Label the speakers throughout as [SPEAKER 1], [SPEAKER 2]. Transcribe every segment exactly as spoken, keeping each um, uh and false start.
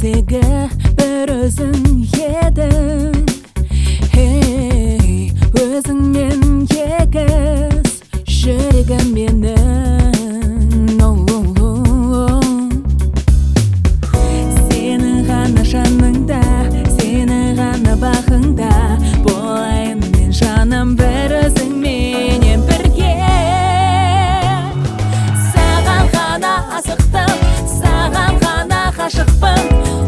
[SPEAKER 1] кездегі бір өзің едің. Hey, өзіңмен егіз жүрегім менің. Oh, oh, oh. Сені ғана жаныңда, сені ғана бағыңда болайын мен жаным бір өзіңменен бірге. Саған ғана асықтым, саған ғана ғашықпын.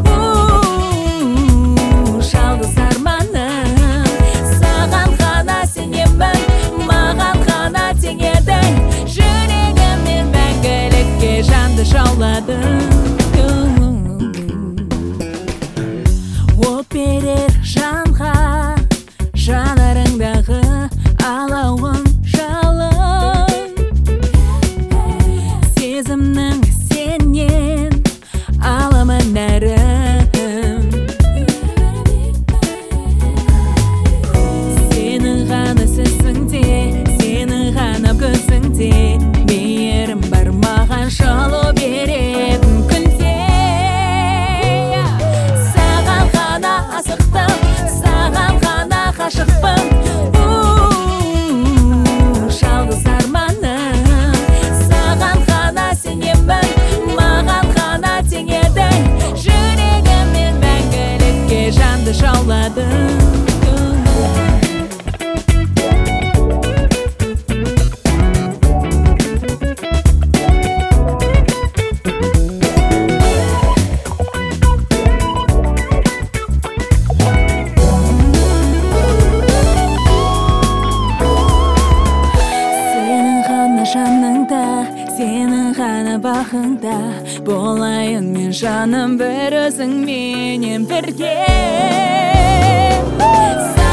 [SPEAKER 1] Жалғыз арманым, саған ғана сенемін, маған ғана тең едің. Жүрегіммен мәңгілікке жанды жауладың. От берер жанға жанарыңдағы алауың жалын. Сезімнің сенен аламын нәрім. Сені ғана сөзіңде, сені ғана көзіңде мейірім бар маған жылу беретін күнде. Саған ғана асықтым, саған ғана ғашықпын. Жалғыз арманым, саған ғана сенемін, маған ғана тең едің. Жүрегіммен мәңгілікке жанды жауладың. Жаныңда, сенің ғана бағыңда болайын мен жаным бір өзіңменен бірге.